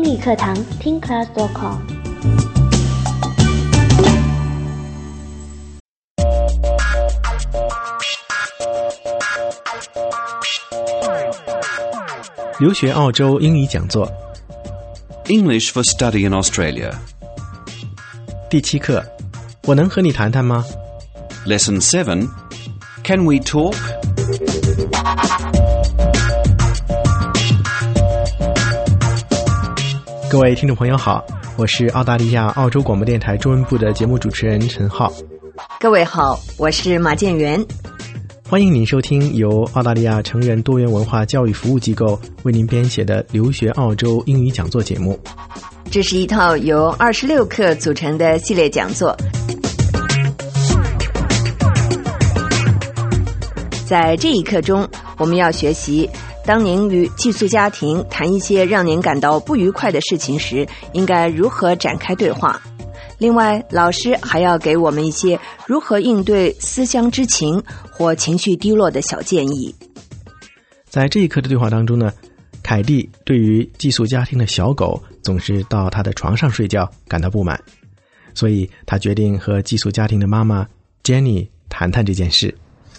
英语课堂听 class.com。 留学澳洲英语讲座 English for study in Australia. 第7课，我能和你谈谈吗？ Lesson 7. Can we talk? 各位听众朋友好，我是澳大利亚澳洲广播电台中文部的节目主持人陈浩。 各位好，我是马建元。 欢迎您收听由澳大利亚成人多元文化教育服务机构为您编写的留学澳洲英语讲座节目。 这是一套由26课组成的系列讲座。在这一课中，我们要学习当您与寄宿家庭谈一些让您感到不愉快的事情时，应该如何展开对话。另外，老师还要给我们一些如何应对思乡之情或情绪低落的小建议。 在这一课的对话当中呢，凯蒂对于寄宿家庭的小狗总是到她的床上睡觉感到不满，所以她决定和寄宿家庭的妈妈 Jenny 谈谈这件事。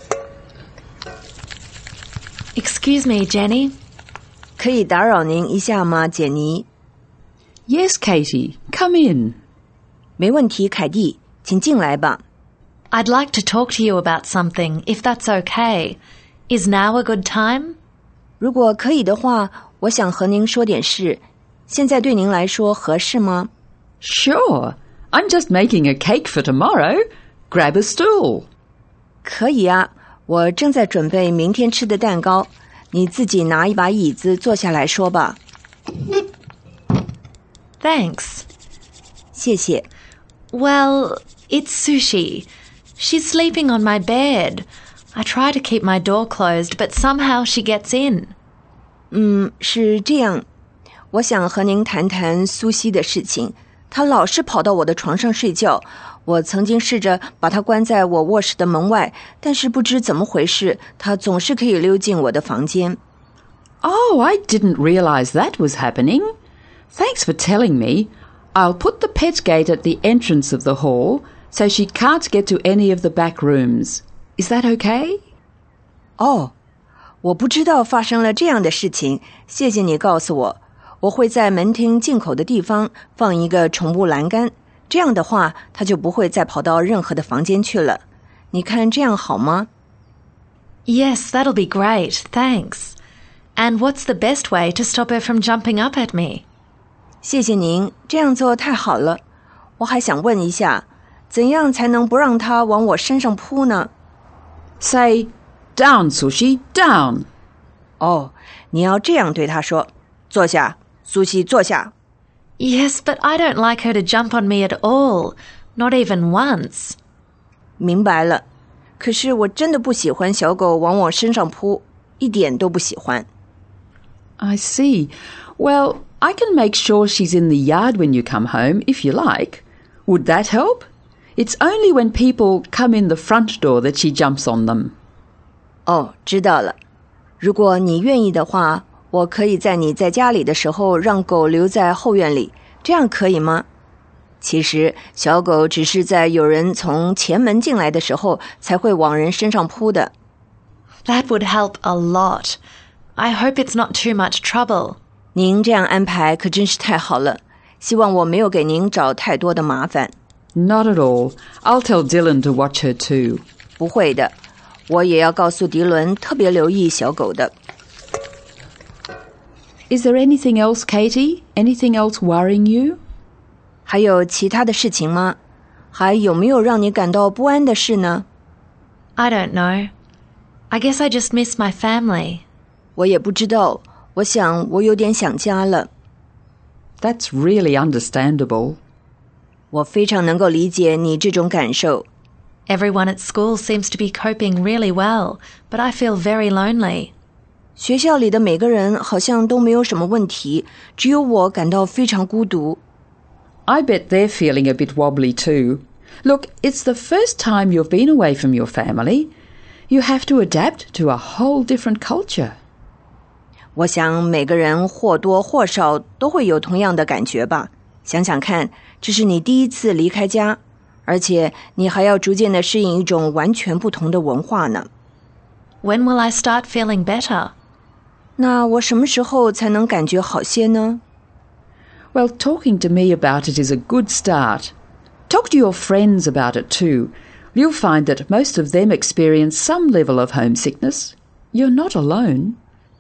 Excuse me, Jenny. 可以打扰您一下吗，简妮？ Yes, Katie. Come in. 没问题，凯蒂，请进来吧。 I'd like to talk to you about something, if that's okay. Is now a good time? 如果可以的话，我想和您说点事。现在对您来说合适吗？ Sure. I'm just making a cake for tomorrow. Grab a stool. 可以啊，我正在准备明天吃的蛋糕。你自己拿一把椅子坐下来说吧。 Thanks. 谢谢。 Well, it's Sushi. She's sleeping on my bed. I try to keep my door closed, but somehow she gets in. 是这样，我想和您谈谈苏西的事情。她老是跑到我的床上睡觉，我曾经试着把她关在我卧室的门外，但是不知怎么回事，她总是可以溜进我的房间。 Oh, I didn't realize that was happening. Thanks for telling me. I'll put the pet gate at the entrance of the hall so she can't get to any of the back rooms. Is that okay? 哦，我不知道发生了这样的事情，谢谢你告诉我。我会在门厅进口的地方放一个宠物栏杆，这样的话，它就不会再跑到任何的房间去了。你看这样好吗？ Yes, that'll be great. Thanks. And what's the best way to stop her from jumping up at me? 谢谢您，这样做太好了。我还想问一下，怎样才能不让它往我身上扑呢？ Say, down, Sushi, down. 哦，你要这样对他说，坐下，苏西，坐下。 Yes, but I don't like her to jump on me at all. Not even once. 明白了，可是我真的不喜欢小狗往我身上扑，一点都不喜欢。 I see. Well, I can make sure she's in the yard when you come home, if you like. Would that help? It's only when people come in the front door that she jumps on them. 哦，知道了。如果你愿意的话，我可以在你在家里的时候让狗留在后院里，这样可以吗？其实，小狗只是在有人从前门进来的时候才会往人身上扑的。 That would help a lot. I hope it's not too much trouble. 您这样安排可真是太好了，希望我没有给您找太多的麻烦。 Not at all. I'll tell Dylan to watch her too. 不会的，我也要告诉迪伦特别留意小狗的。 Is there anything else, Katie? Anything else worrying you? 还有其他的事情吗？还有没有让你感到不安的事呢？ I don't know. I guess I just miss my family. 我也不知道，我想我有点想家了。 That's really understandable. 我非常能够理解你这种感受。 Everyone at school seems to be coping really well, but I feel very lonely. 学校里的每个人好像都没有什么问题，只有我感到非常孤独。 I bet they're feeling a bit wobbly too. Look, it's the first time you've been away from your family. You have to adapt to a whole different culture. 我想每个人或多或少都会有同样的感觉吧。想想看，这是你第一次离开家，而且你还要逐渐地适应一种完全不同的文化呢。 When will I start feeling better? 那我什么时候才能感觉好些呢？ Well, talking to me about it is a good start. Talk to your friends about it too. You'll find that most of them experience some level of homesickness. You're not alone.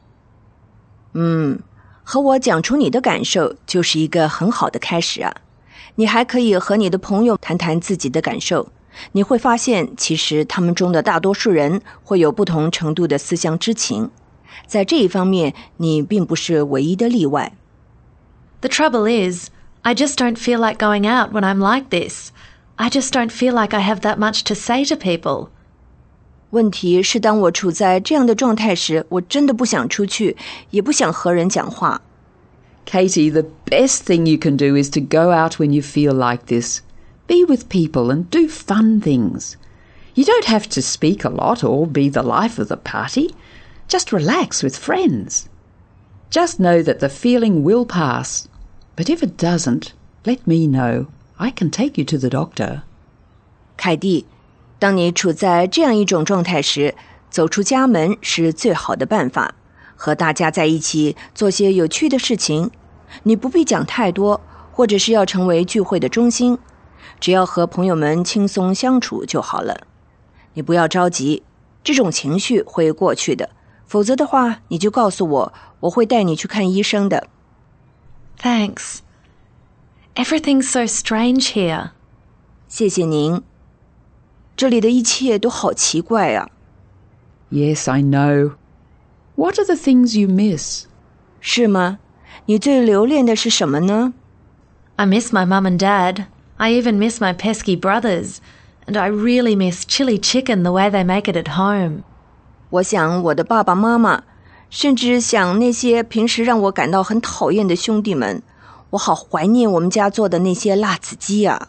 和我讲出你的感受就是一个很好的开始啊。你还可以和你的朋友谈谈自己的感受，你会发现其实他们中的大多数人会有不同程度的思乡之情，在这一方面你并不是唯一的例外。 The trouble is, I just don't feel like going out when I'm like this. I just don't feel like I have that much to say to people. 问题是当我处在这样的状态时，我真的不想出去，也不想和人讲话。 Katie, the best thing you can do is to go out when you feel like this. Be with people and do fun things. You don't have to speak a lot or be the life of the party. Just relax with friends. Just know that the feeling will pass. But if it doesn't, let me know. I can take you to the doctor. 凯蒂，当你处在这样一种状态时，走出家门是最好的办法。和大家在一起做些有趣的事情，你不必讲太多，或者是要成为聚会的中心，只要和朋友们轻松相处就好了。你不要着急，这种情绪会过去的，否则的话你就告诉我，我会带你去看医生的。 Thanks. Everything's so strange here. 谢谢您。这里的一切都好奇怪啊。 Yes, I know. What are the things you miss? 是吗？你最留恋的是什么呢？ I miss my mum and dad. I even miss my pesky brothers. And I really miss chili chicken the way they make it at home. 我想我的爸爸妈妈，甚至想那些平时让我感到很讨厌的兄弟们。我好怀念我们家做的那些辣子鸡啊。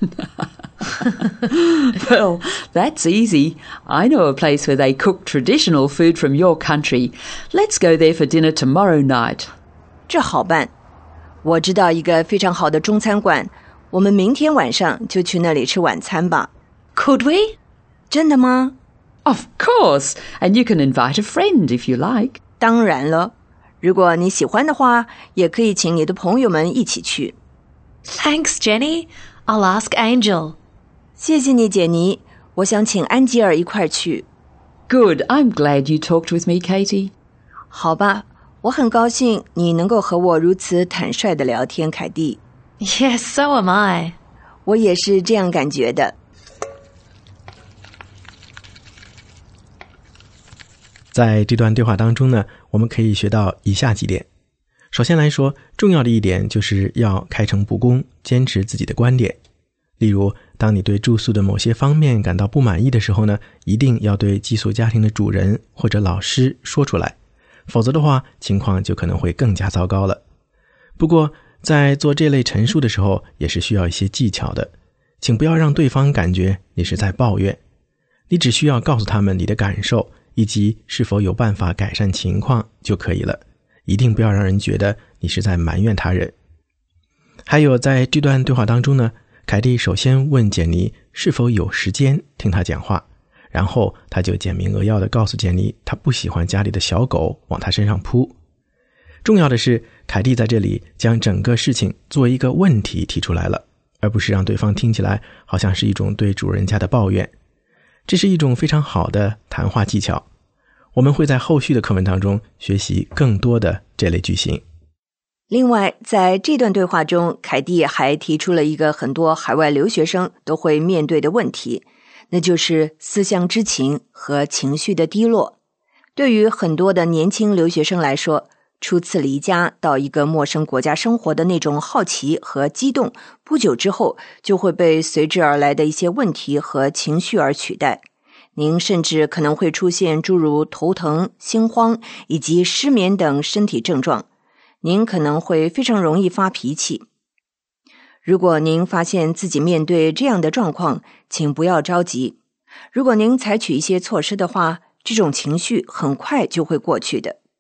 Well, that's easy. I know a place where they cook traditional food from your country. Let's go there for dinner tomorrow night. 这好办，我知道一个非常好的中餐馆，我们明天晚上就去那里吃晚餐吧。 Could we? 真的吗？ Of course, and you can invite a friend if you like. 当然了，如果你喜欢的话，也可以请你的朋友们一起去。 Thanks, Jenny. I'll ask Angel. 谢谢你，简妮。我想请安吉尔一块去。 Good, I'm glad you talked with me, Katie. 好吧，我很高兴你能够和我如此坦率地聊天，凯蒂。 Yes, so am I. 我也是这样感觉的。 在这段对话当中呢，我们可以学到以下几点。首先来说，重要的一点就是要开诚布公，坚持自己的观点。例如，当你对住宿的某些方面感到不满意的时候呢，一定要对寄宿家庭的主人或者老师说出来，否则的话，情况就可能会更加糟糕了。不过，在做这类陈述的时候，也是需要一些技巧的，请不要让对方感觉你是在抱怨，你只需要告诉他们你的感受，以及是否有办法改善情况就可以了，一定不要让人觉得你是在埋怨他人。还有在这段对话当中呢，凯蒂首先问简妮是否有时间听他讲话，然后他就简明扼要地告诉简妮他不喜欢家里的小狗往他身上扑。重要的是，凯蒂在这里将整个事情作为一个问题提出来了，而不是让对方听起来好像是一种对主人家的抱怨。这是一种非常好的谈话技巧，我们会在后续的课文当中学习更多的这类句型。 另外，在这段对话中，凯蒂还提出了一个很多海外留学生都会面对的问题，那就是思乡之情和情绪的低落。对于很多的年轻留学生来说，初次离家到一个陌生国家生活的那种好奇和激动，不久之后就会被随之而来的一些问题和情绪而取代。您甚至可能会出现诸如头疼、心慌以及失眠等身体症状。您可能会非常容易发脾气。如果您发现自己面对这样的状况，请不要着急。如果您采取一些措施的话，这种情绪很快就会过去的。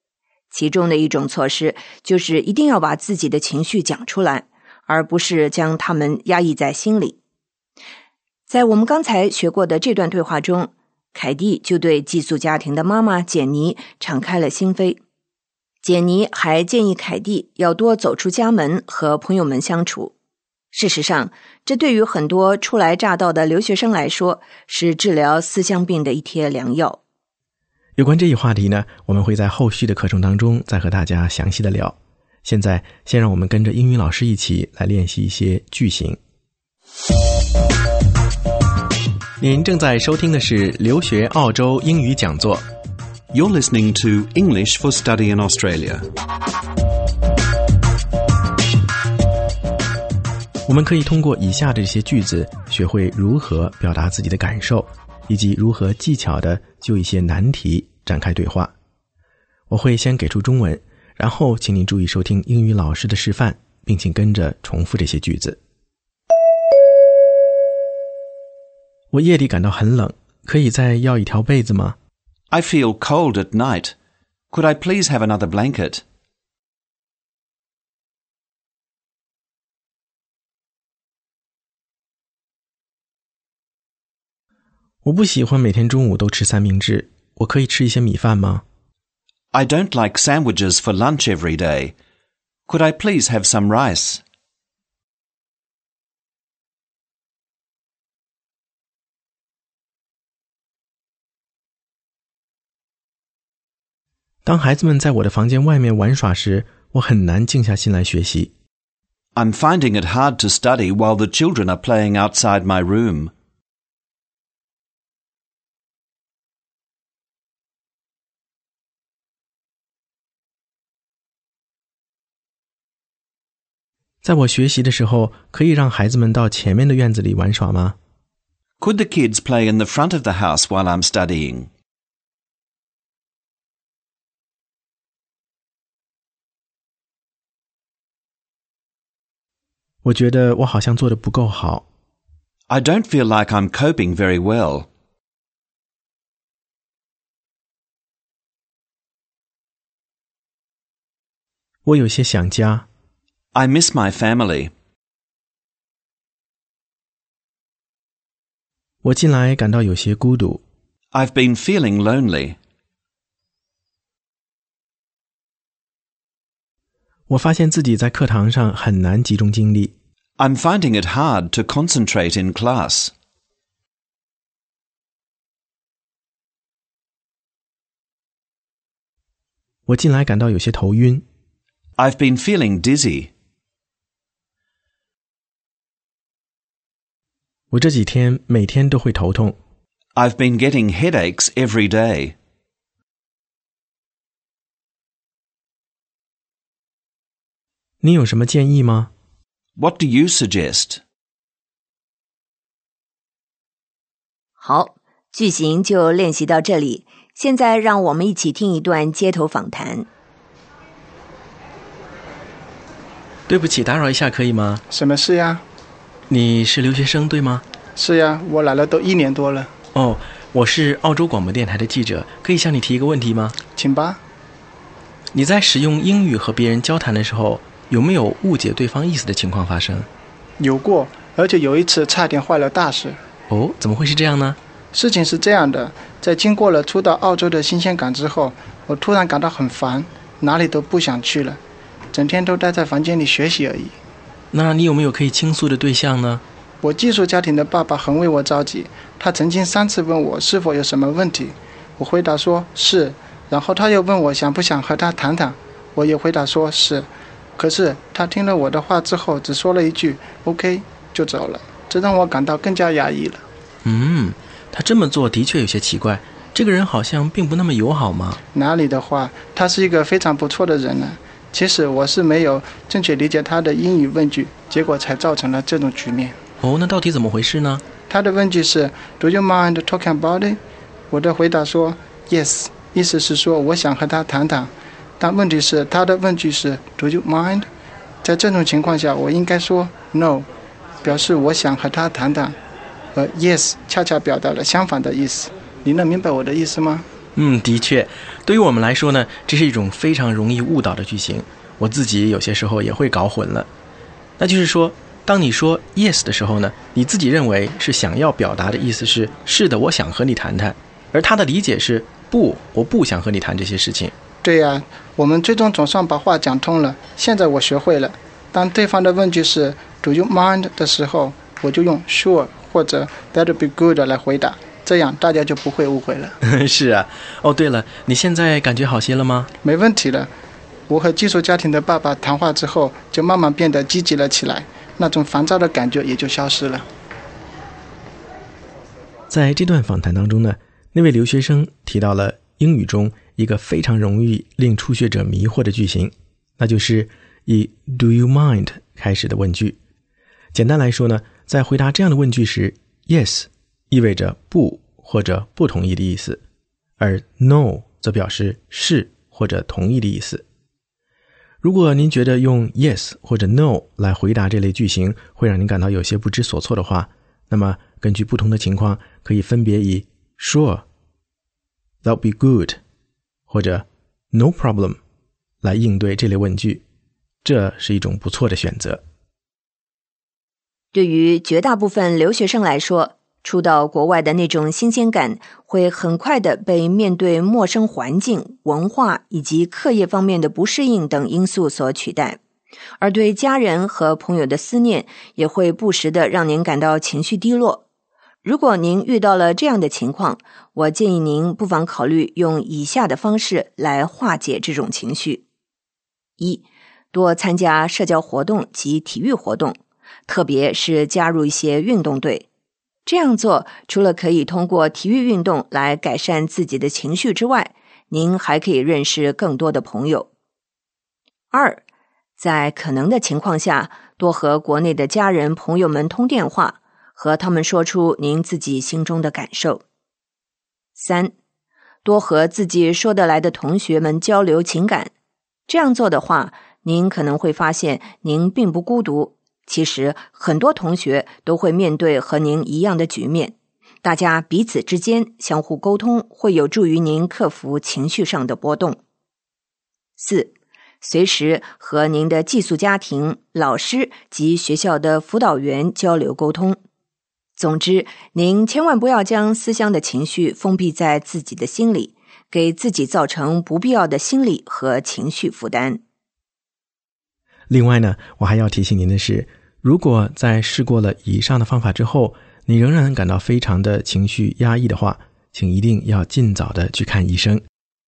其中的一种措施就是一定要把自己的情绪讲出来，而不是将它们压抑在心里。在我们刚才学过的这段对话中，凯蒂就对寄宿家庭的妈妈简妮敞开了心扉。简妮还建议凯蒂要多走出家门，和朋友们相处。事实上，这对于很多初来乍到的留学生来说，是治疗思乡病的一帖良药。 有关这一话题呢，我们会在后续的课程当中再和大家详细的聊。现在先让我们跟着英语老师一起来练习一些句型。您正在收听的是留学澳洲英语讲座。 You're listening to English for Study in Australia. 我们可以通过以下这些句子学会如何表达自己的感受，以及如何技巧地就一些难题展开对话。我会先给出中文，然后请您注意收听英语老师的示范，并请跟着重复这些句子。我夜里感到很冷，可以再要一条被子吗？ I feel cold at night. Could I please have another blanket? 我不喜欢每天中午都吃三明治，我可以吃一些米饭吗？ I don't like sandwiches for lunch every day. Could I please have some rice? 当孩子们在我的房间外面玩耍时，我很难静下心来学习。 I'm finding it hard to study while the children are playing outside my room. 在我学习的时候，可以让孩子们到前面的院子里玩耍吗？ Could the kids play in the front of the house while I'm studying? 我觉得我好像做得不够好。 I don't feel like I'm coping very well. 我有些想家。 I miss my family. 我近来感到有些孤独。 I've been feeling lonely. 我发现自己在课堂上很难集中精力。 I'm finding it hard to concentrate in class. 我近来感到有些头晕。 I've been feeling dizzy. 我这几天每天都会头痛。 I've been getting headaches every day. 你有什么建议吗？ What do you suggest? 好，句型就练习到这里。现在让我们一起听一段街头访谈。 对不起，打扰一下可以吗？ 什么事呀？ 你是留学生对吗？ 是呀，我来了都1年多了。 哦，我是澳洲广播电台的记者，可以向你提一个问题吗？ 请吧。 你在使用英语和别人交谈的时候，有没有误解对方意思的情况发生？ 有过，而且有一次差点坏了大事。 哦，怎么会是这样呢？ 事情是这样的，在经过了初到澳洲的新鲜感之后，我突然感到很烦，哪里都不想去了，整天都待在房间里学习而已。 那你有没有可以倾诉的对象呢？ 我寄宿家庭的爸爸很为我着急，他曾经3次问我是否有什么问题，我回答说是，然后他又问我想不想和他谈谈，我也回答说是。可是他听了我的话之后，只说了一句 OK 就走了，这让我感到更加压抑了。 他这么做的确有些奇怪，这个人好像并不那么友好嘛。 哪里的话，他是一个非常不错的人呢。其实我是没有正确理解他的英语问句，结果才造成了这种局面。 哦，那到底怎么回事呢？ 他的问句是 Do you mind talking about it？ 我的回答说 Yes， 意思是说我想和他谈谈。但问题是他的问句是 Do you mind？ 在这种情况下，我应该说 No， 表示我想和他谈谈，而 Yes 恰恰表达了相反的意思。你能明白我的意思吗？ 的确，对于我们来说呢，这是一种非常容易误导的句型，我自己有些时候也会搞混了。那就是说，当你说 yes 的时候呢，你自己认为是想要表达的意思是的，我想和你谈谈，而他的理解是不，我不想和你谈这些事情。 对呀，我们最终总算把话讲通了。现在我学会了，当对方的问句是 Do you mind 的时候，我就用 sure 或者 that'll be good 来回答，这样大家就不会误会了。 是啊，对了，你现在感觉好些了吗？ 没问题了。我和寄宿家庭的爸爸谈话之后，就慢慢变得积极了起来，那种烦躁的感觉也就消失了。在这段访谈当中呢，那位留学生提到了英语中一个非常容易令初学者迷惑的句型，那就是以 Do you mind 开始的问句。简单来说呢，在回答这样的问句时， Yes 意味着不或者不同意的意思，而 No 则表示是或者同意的意思。如果您觉得用 yes 或者 no 来回答这类句型会让您感到有些不知所措的话，那么根据不同的情况，可以分别以 sure, that'll be good 或者 no problem 来应对这类问句，这是一种不错的选择。 对于绝大部分留学生来说，初到国外的那种新鲜感会很快地被面对陌生环境、文化以及课业方面的不适应等因素所取代，而对家人和朋友的思念也会不时地让您感到情绪低落。如果您遇到了这样的情况，我建议您不妨考虑用以下的方式来化解这种情绪。一，多参加社交活动及体育活动，特别是加入一些运动队。这样做除了可以通过体育运动来改善自己的情绪之外，您还可以认识更多的朋友。二，在可能的情况下，多和国内的家人朋友们通电话，和他们说出您自己心中的感受。三，多和自己说得来的同学们交流情感。这样做的话，您可能会发现您并不孤独，其实很多同学都会面对和您一样的局面，大家彼此之间相互沟通，会有助于您克服情绪上的波动。四，随时和您的寄宿家庭、老师及学校的辅导员交流沟通。总之，您千万不要将思乡的情绪封闭在自己的心里，给自己造成不必要的心理和情绪负担。 另外呢，我还要提醒您的是，如果在试过了以上的方法之后，你仍然感到非常的情绪压抑的话，请一定要尽早的去看医生。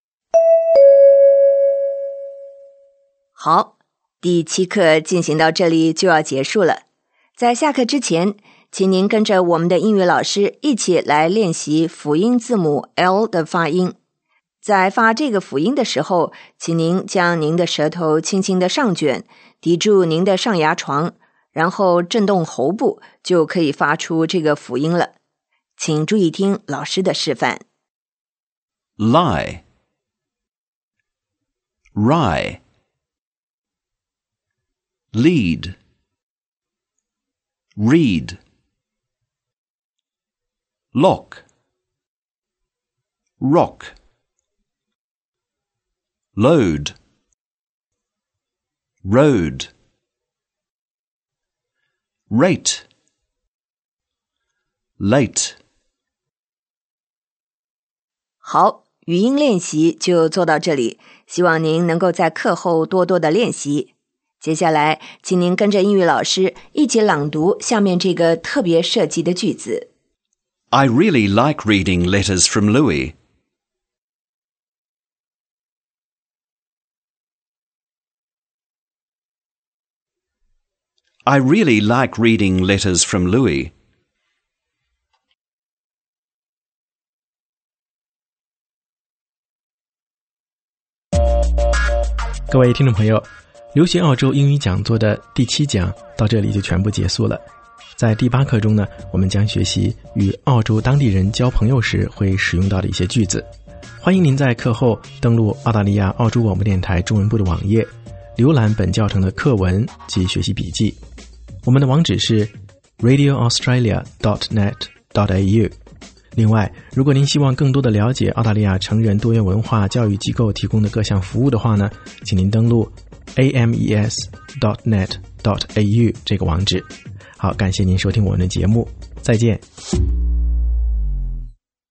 好，第7课进行到这里就要结束了。在下课之前，请您跟着我们的英语老师一起来练习辅音字母 L 的发音。在发这个辅音的时候，请您将您的舌头轻轻地上卷，抵住您的上牙床，然后震动喉部，就可以发出这个辅音了。请注意听老师的示范。 Lie, rye, lead, read, lock, rock, load, road, rate, late。 好，语音练习就做到这里，希望您能够在课后多多的练习。接下来，请您跟着英语老师一起朗读下面这个特别设计的句子。 I really like reading letters from Louis. I really like reading letters from Louis. 各位听众朋友，留学澳洲英语讲座的第7讲到这里就全部结束了。在第8课中呢，我们将学习与澳洲当地人交朋友时会使用到的一些句子。欢迎您在课后登录澳大利亚澳洲广播电台中文部的网页，浏览本教程的课文及学习笔记。我们的网址是 radioaustralia.net.au， 另外，如果您希望更多的了解澳大利亚成人多元文化教育机构提供的各项服务的话呢，请您登录 ames.net.au 这个网址。好，感谢您收听我们的节目，再见。